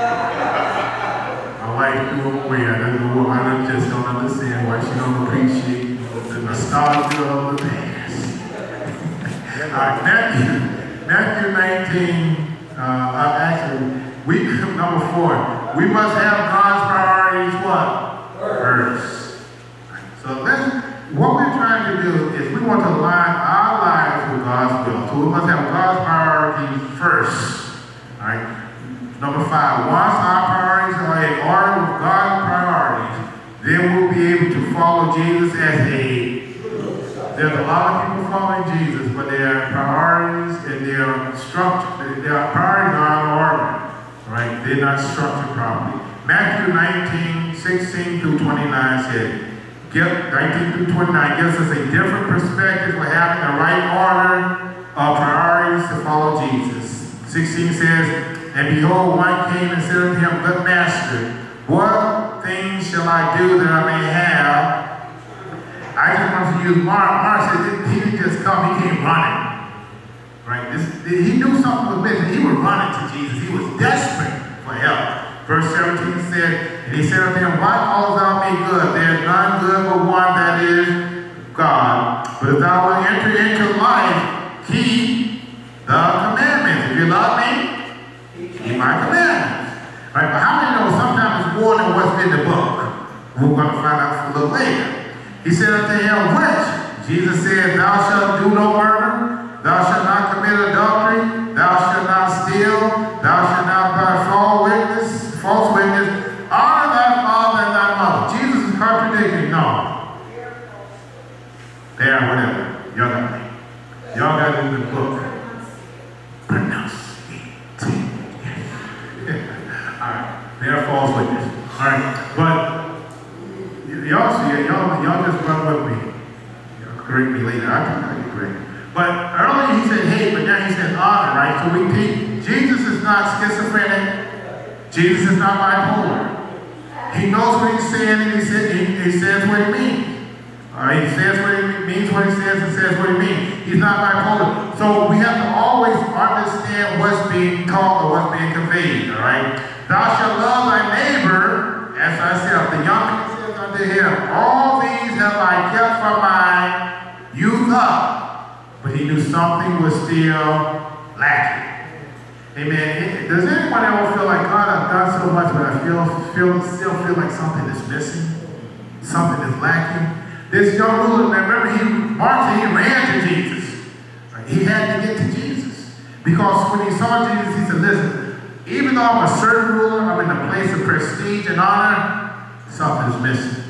My wife do wear. I don't know. I just don't understand why she don't appreciate the nostalgia of the past. All right, Matthew, Matthew nineteen. Uh, actually, we number four. We must have God's priorities. What? First. So let's. What we're trying to do is we want to align our lives with God's will. So we must have God's priorities first. All right. Number five, once our priorities are in order with God's priorities, then we'll be able to follow Jesus as a, there's a lot of people following Jesus, but their priorities and their structure, their priorities are out of order, right? They're not structured properly. Matthew nineteen, sixteen through twenty-nine said, nineteen through twenty-nine gives us a different perspective for having the right order of priorities to follow Jesus. sixteen says, and behold, one came and said unto him, good master, what things shall I do that I may have? I just want to use Mark. Mark said he didn't just come, he came running. Right? This, he knew something was missing. He was running to Jesus. He was desperate for help. Verse seventeen said, and he said unto him, why callest thou me good? There is none good but one, that is God. But if thou wilt enter into life, keep the commandments. If you love me, keep my commandments. Right? But how many know sometimes it's more than what's in the book? We're going to find out a little later. He said unto him, which? Jesus said, thou shalt do no murder, thou shalt not commit adultery, thou shalt not steal, thou shalt not bear false witness, false witness, honor thy father and thy mother. Jesus is contradicting. No. There, whatever. Y'all got me. Y'all got it in the book. Pronounce. Alright, they are false witnesses. Alright, but y'all see it, y'all, y'all correct me later. I think I can correct. But earlier he said hate, but now he said honor, right? So we teach Jesus is not schizophrenic. Jesus is not bipolar. He knows what he's saying, and he, said, he, he says what he means. All right, he says what he means, what he says, and says what he means. He's not bipolar. So we have to always understand what's being taught or what's being conveyed. All right. Thou shalt love thy neighbor as thyself. The young man says unto him, all these have I kept from my youth up. But he knew something was still lacking. Amen. Does anyone ever feel like, God, I've done so much, but I feel, feel, still feel like something is missing? Something is lacking? This young ruler, remember, he, Mark said he ran to Jesus. He had to get to Jesus. Because when he saw Jesus, he said, listen, even though I'm a certain ruler, I'm in a place of prestige and honor, something's missing.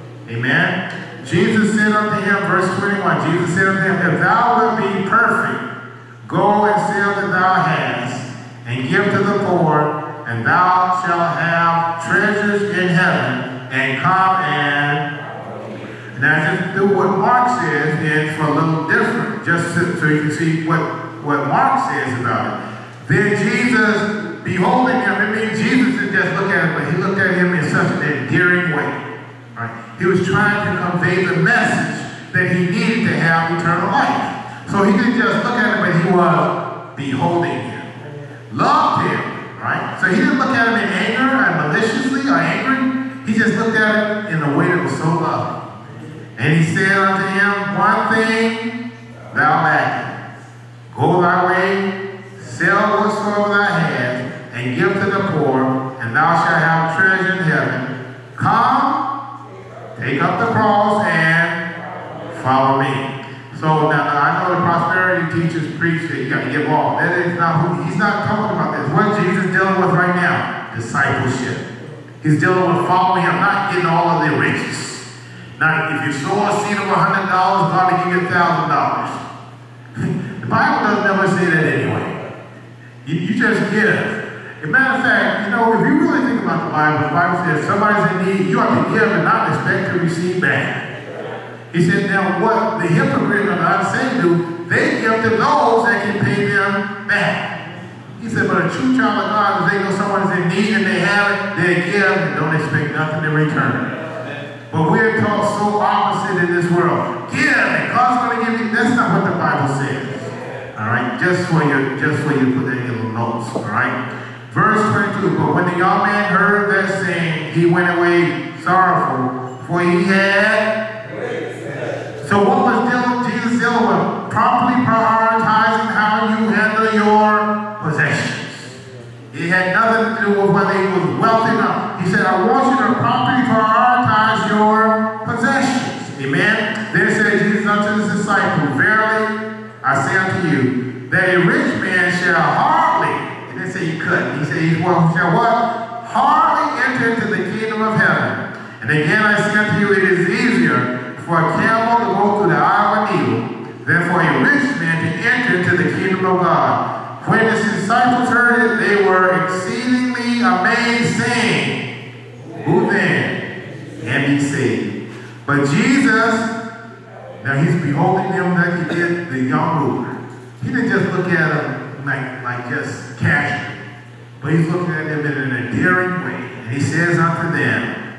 Amen. Jesus said unto him, verse twenty-one, Jesus said unto him, if thou wilt be perfect, go and sell that thou hast, and give to the poor, and thou shalt have treasures in heaven, and come and... Now just do what Mark says, and for a little different, just so, so you can see what, what Mark says about it. Then Jesus, beholding him, I mean, Jesus didn't just look at him, but he looked at him in such an endearing way. Right? He was trying to convey the message that he needed to have eternal life. So he didn't just look at him, but he was beholding him. Loved him, right? So he didn't look at him in anger and maliciously or angry. He just looked at him in a way that was so loving. And he said unto him, one thing thou lackest. Go thy way, sell whatsoever thou hast, and give to the poor, and thou shalt have treasure in heaven. Come, take up the cross, and follow me. So now I know the prosperity teachers preach that you got to give all. That is not who, he's not talking about this. What Jesus is dealing with right now? Discipleship. He's dealing with following him, not getting all of the riches. Now, if you sow a seed of one hundred dollars, God will give you one thousand dollars. The Bible doesn't never say that anyway. You, you just give. As a matter of fact, you know, if you really think about the Bible, the Bible says somebody's in need, you have to give and not expect to receive back. He said, now what the hypocrites are not saying do, they give to those that can pay them back. He said, but a true child of God, if they know someone's in need and they have it, they give and don't expect nothing in return. But we're taught so opposite in this world. Give, and God's going to give you. That's not what the Bible says. All right, just for you, just for you, put that in your little notes. All right, verse twenty-two. But when the young man heard that saying, he went away sorrowful, for he had. So what was dealing, Jesus dealing with? Properly prioritizing how you handle your possessions. It had nothing to do with whether he was wealthy or not. He said, I want you to properly prioritize your possessions. Amen. Then said Jesus unto his disciples, verily I say unto you, that a rich man shall hardly, he didn't say he couldn't, he said he well, shall what? Hardly enter into the kingdom of heaven. And again I say unto you, it is easier for a camel to go through the eye of a needle than for a rich man to enter into the kingdom of God. When his disciples heard it, they were exceedingly amazed, saying, who then can be saved? But Jesus, now he's beholding them like he did the young ruler. He didn't just look at them like, like just casually, but he's looking at them in an endearing way. And he says unto them,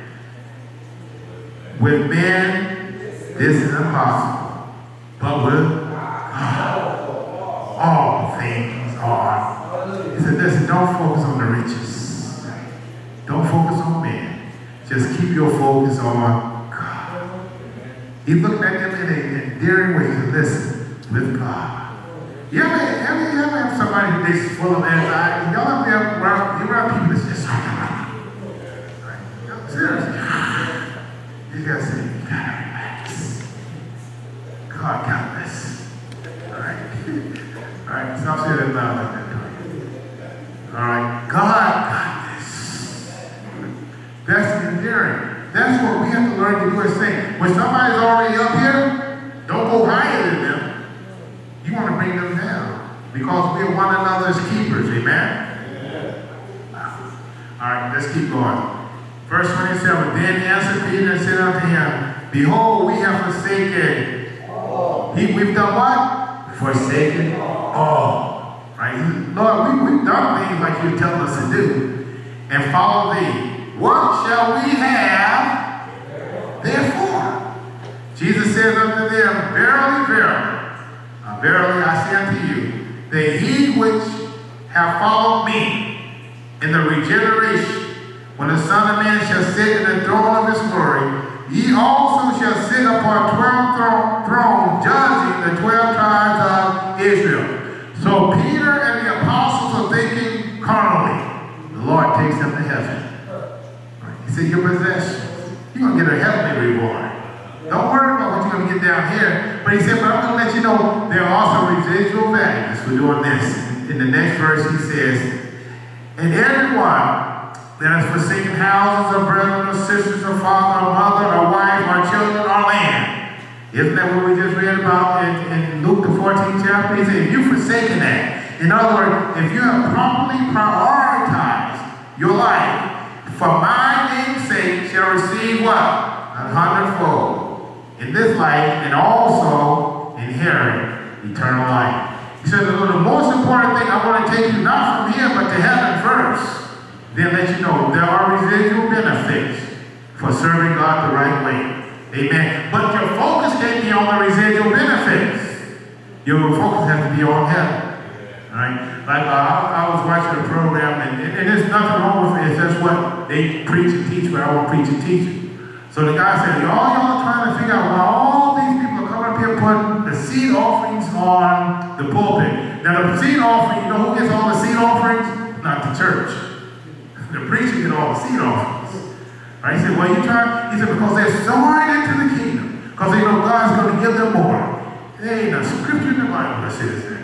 with men this is impossible, but with God all things are. He said, listen, don't focus on the riches. Don't focus on men. Just keep your focus on God. He looked at them in an endearing way. He said, listen, with God. You ever, ever, you ever have somebody that's full of anxiety? Y'all ever have around, you're around people that's just like, right? I'm serious. You gotta say, you gotta relax. God got this. All right? All right, stop saying it loud like that. All right, God got this. That's endearing. That's what we have to learn to do as saints. When somebody's already up here, don't go higher than them. You want to bring them down because we are one another's keepers. Amen? Amen. All right, let's keep going. Verse twenty-seven. Then answered Peter and said unto him, behold, we have forsaken He, we've done what? Forsaken all. Right? Lord, we, we've done things like you tell us to do and follow thee. What shall we have therefore? Jesus says unto them, verily, verily, uh, verily I say unto you, that ye which have followed me in the regeneration, when the Son of Man shall sit in the throne of his glory, ye also shall sit upon twelve thro thrones, judging the twelve tribes of Israel. So Peter and the apostles are thinking carnally. The Lord takes them to heaven. He said, your possessions, you're going to get a heavenly reward. Don't worry about what you're going to get down here. But he said, but I'm going to let you know there are also residual values for doing this. In the next verse he says, and everyone that has forsaken houses or brethren or sisters or father or mother or wife or children or land. Isn't that what we just read about in, in Luke the fourteenth chapter? He said, if you've forsaken that, in other words, if you have properly prioritized your life, for my name's sake shall receive what? A hundredfold in this life and also inherit eternal life. He said, the most important thing, I want to take you not from here, but to heaven first. Then let you know there are residual benefits for serving God the right way. Amen. But your focus can't be on the residual benefits. Your focus has to be on heaven. Right? Like uh, I, I was watching a program, and, and, and there's nothing wrong with it. It's just what they preach and teach, but I won't preach and teach it. So the guy said, y'all y'all trying to figure out why all these people are coming up here putting the seed offerings on the pulpit. Now the seed offering, you know who gets all the seed offerings? Not the church. The preacher get all the seed offerings. Right? He said, well, you try, he said, because they're sowing into the kingdom. Because they know God's going to give them more. There ain't no scripture in the Bible that says that.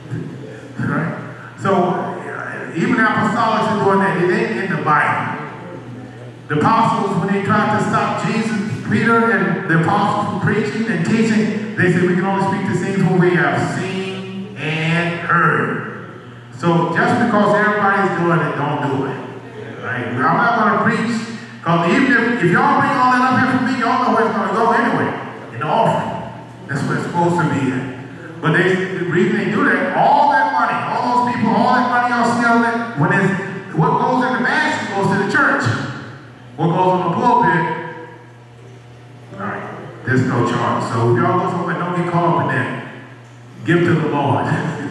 Right? So, uh, even apostolics are doing that. It ain't in the Bible. The apostles, when they tried to stop Jesus, Peter and the apostles from preaching and teaching, they said we can only speak to things what we have seen and heard. So just because everybody's doing it, don't do it. Right? I'm not going to preach, because even if, if y'all bring all that up here for me, y'all know where it's going to go anyway, in the offering. That's where it's supposed to be at. But they, the reason they do that, all that money, all those people, all that money y'all see on that, when it's, what goes in the basket goes to the church. What goes on the pulpit, all right, there's no charge. So if y'all go somewhere, don't get caught up in that. Give to the Lord.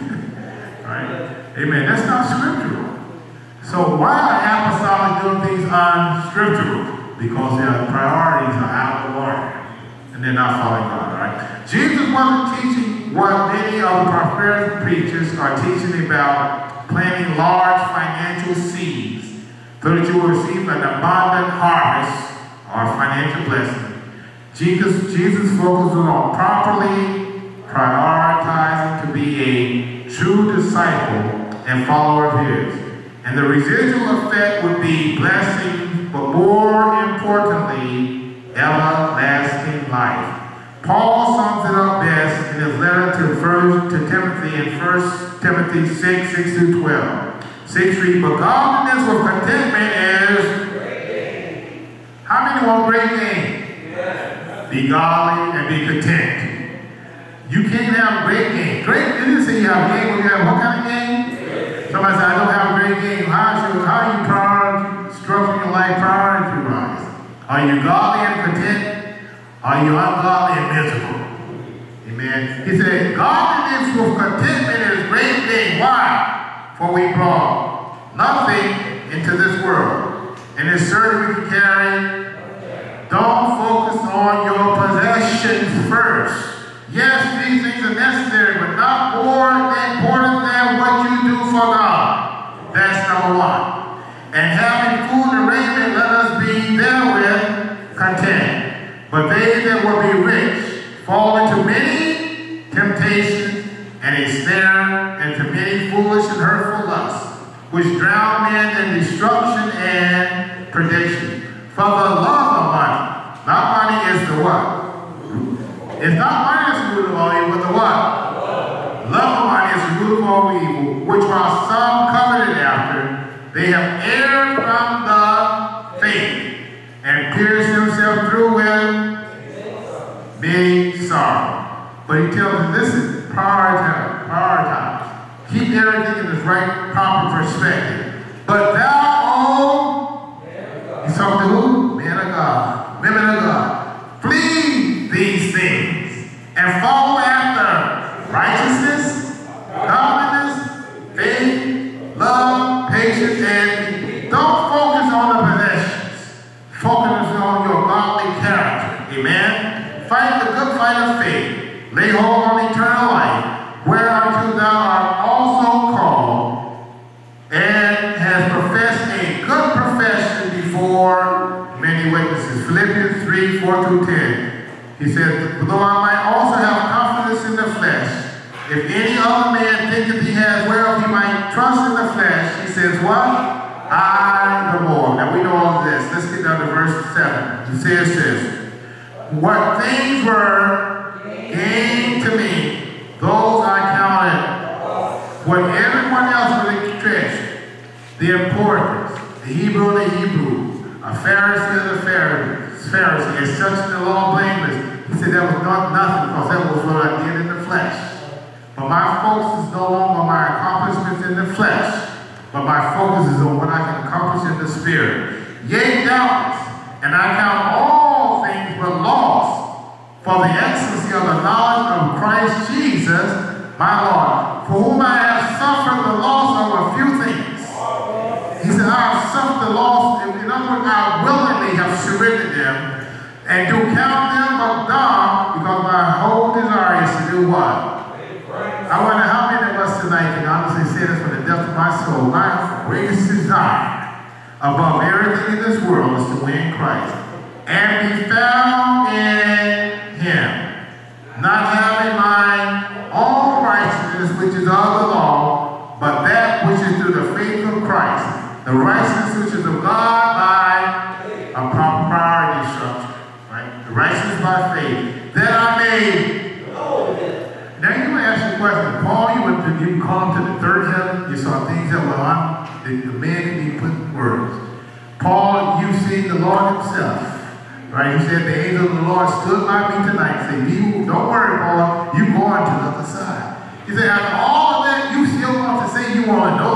Right? Amen. That's not scriptural. So why are apostolic doing things unscriptural? Because their priorities are out of order. And they're not following God, all right? Jesus wasn't teaching what many of the prosperity preachers are teaching about planting large financial seeds so that you will receive an abundant harvest or financial blessing. Jesus, Jesus focuses on properly prioritizing to be a true disciple and follower of his. And the residual effect would be blessing, but more importantly, everlasting life. Paul sums it up best in his letter to, first, to Timothy in First Timothy six, six through twelve. six read, but godliness with contentment is great gain. How many want great gain? Yes. Be godly and be content. You can't have great gain. Great, it didn't say you have gain when you have what kind of gain? Yes. Somebody said, I don't have great gain. How, you, how are you prior, structuring your life priority-wise? Are you godly and content? Are you ungodly and miserable? Amen. He said, godliness with contentment is great gain. Why? For we brought nothing into this world, and it's certain we can carry. Don't focus on your possessions first. Yes, these things are necessary, but not more important than what you do for God. That's number one. And having food and raiment, let us be therewith content. But they that will be rich fall into many temptations and a snare, and to many foolish and hurtful lusts, which drown men in destruction and perdition. For the love of money, not money is the what? It's not money is the root of all evil, but the what? Love of money is the root of all evil, which while some coveted after, they have erred from the faith, and pierced themselves through with many sorrow. But he tells us, listen, prioritize, prioritize. Keep everything in its right, proper perspective. But thou, oh, he's talking to who? Men of God, women of God. Flee these things and follow after righteousness, godliness, faith, love, patience, and don't focus on the possessions. Focus on your godly character. Amen. Fight the good fight of faith. Lay hold on eternal life, whereunto thou art also called, and has professed a good profession before many witnesses. Philippians three, four through ten. He says, though I might also have confidence in the flesh, if any other man thinketh he has whereof he might trust in the flesh, he says, what? I the Lord. Now we know all of this. Let's get down to verse seven. He says this, what things were gain to me, those I counted what everyone else would treasure. The importance, the Hebrew and the Hebrew, a Pharisee and a Pharisee, Pharisee, as such in the law blameless. He said that was not nothing because that was what I did in the flesh. But my focus is no longer on my accomplishments in the flesh, but my focus is on what I can accomplish in the spirit. Yea, doubtless, and I count all things but loss, for the excellency of the knowledge of Christ Jesus, my Lord, for whom I have suffered the loss of a few things. He said, I have suffered the loss, in other words, I willingly have surrendered them, and do count them but dung, because my whole desire is to do what? I wonder how many of us tonight can honestly say this from the depth of my soul. My greatest desire above everything in this world is to win Christ and be found in Him, not having my own righteousness, which is of the law, but that which is through the faith of Christ, the righteousness which is of God by a proper priority structure, right? The righteousness by faith, that I may. Now you might ask the question, Paul, you went to you call him to the third heaven, you saw things that were on the, the man can be put in words. Paul, you've seen the Lord Himself. Right? He said, the angel of the Lord stood by me tonight. Say, you, don't worry, Paul, you going to the other side. He said, after all of that, you still want to say you want to know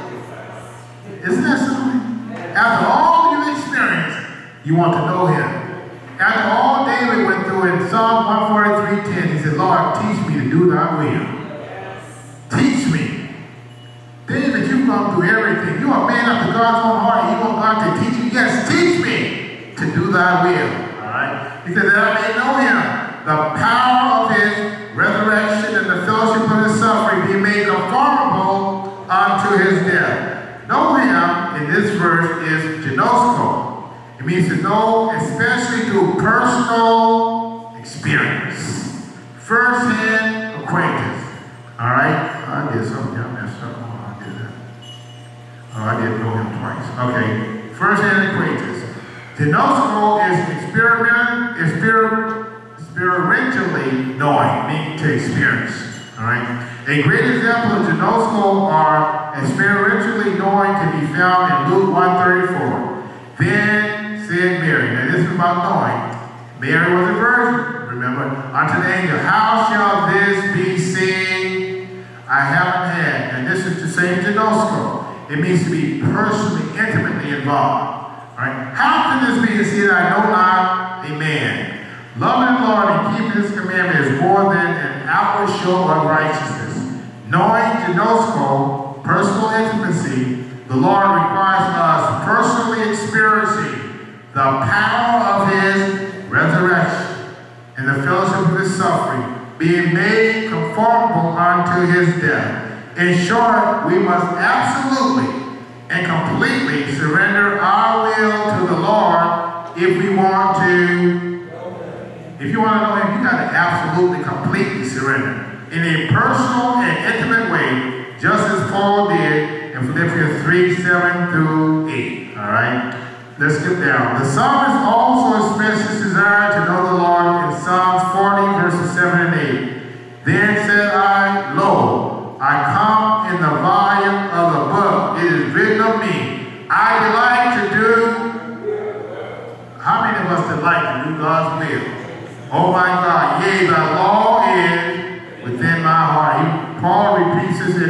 Him? Isn't that something? After all you've experienced, you want to know Him. After all David went through in Psalm one forty-three, ten, he said, Lord, teach me to do thy will. Teach me. David, you've gone through everything. You're a man after God's own heart. You want God to teach you? Yes, teach me to do thy will. All right? He said that I may know Him, the power of His resurrection and the fellowship of His suffering, be made conformable unto His death. Know Him in this verse is ginosko. It means to know, especially through personal experience, first-hand acquaintance. All right? I did something. I messed up. Oh, I did that. Oh, I didn't know Him twice. Okay. First-hand acquaintance. Gnosko is experiment, experientially knowing, meaning to experience. All right. A great example of gnosko are experientially knowing can be found in Luke one thirty-four. Then said Mary. Now this is about knowing. Mary was a virgin. Remember, unto the angel, how shall this be seen? I haven't had. And this is the same gnosko. It means to be personally, intimately involved. Right? How can this be to see that I know not a man? Loving the Lord and keeping His commandment is more than an outward show of righteousness. Knowing gnosko, personal intimacy, the Lord requires us personally experiencing the power of His resurrection and the fellowship of His suffering, being made conformable unto His death. In short, we must absolutely and completely surrender our will to the Lord if we want to. If you want to know Him, you got to absolutely, completely surrender in a personal and intimate way, just as Paul did in Philippians three, seven through eight. All right? Let's get down. The psalmist also expressed his desire to know the Lord in Psalms forty, verses seven and eight. Then said I, Lo, I come in the volume of the book. It is written of me. I delight to do. How many of us delight to do God's will? Oh my God. Yea, thy law is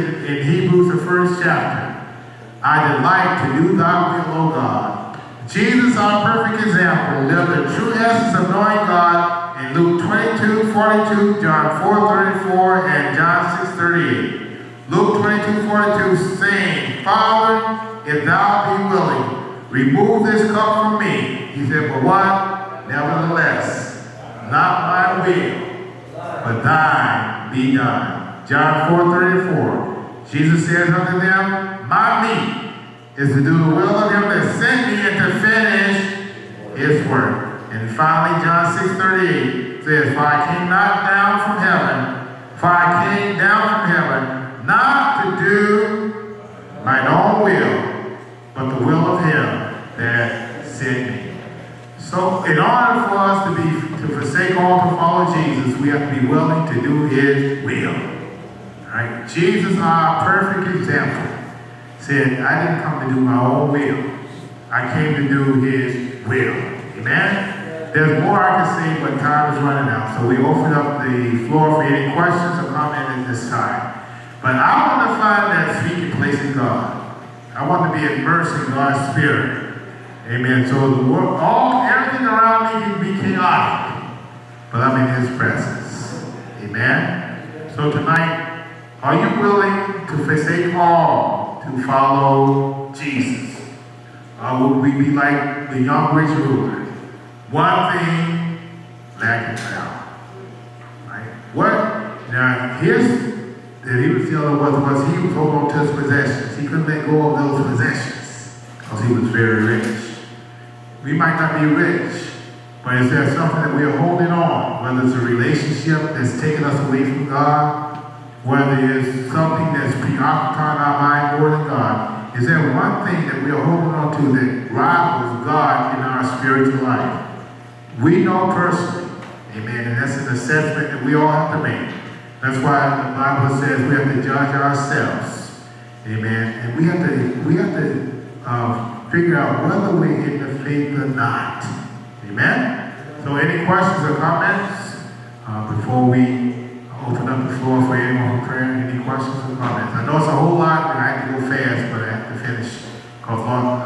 in, in Hebrews, the first chapter, I delight to do thy will, O God. Jesus, our perfect example, lived the true essence of knowing God in Luke twenty-two, forty-two, John four, thirty-four, and John six, thirty-eight. Luke twenty-two, forty-two, saying, Father, if thou be willing, remove this cup from me. He said, but what? Nevertheless, not my will, but thine be done. John four, thirty-four. Jesus says unto them, my meat is to do the will of him that sent me and to finish his work. And finally, John six, thirty-eight says, for I came not down from heaven, for I came down from heaven, not to do mine own will, but the will of him that sent me. So in order for us to be to forsake all to follow Jesus, we have to be willing to do his will. All right? Jesus, our perfect example, said, I didn't come to do my own will. I came to do his will. Amen? There's more I can say, but time is running out. So we open up the floor for any questions or comments at this time. But I want to find that speaking place in God. I want to be immersed in God's Spirit. Amen. So the world, all everything around me can be chaotic, but I'm in his presence. Amen. So tonight, are you willing to forsake all to follow Jesus? Or would we be like the young rich ruler? One thing lacking found. Right? What? Now, here's that he was telling was, was he was holding on to his possessions. He couldn't let go of those possessions because he was very rich. We might not be rich, but is there something that we are holding on? Whether it's a relationship that's taking us away from God, whether it's something that's preoccupying our mind more than God. Is there one thing that we are holding on to that rivals God in our spiritual life? We know personally, amen, and that's an assessment that we all have to make. That's why the Bible says we have to judge ourselves, amen, and we have to we have to uh, figure out whether we're in the faith or not, amen. So, any questions or comments uh, before we open up the floor for anyone who prayer? Any questions or comments? I know it's a whole lot, and I have to go fast, but I have to finish because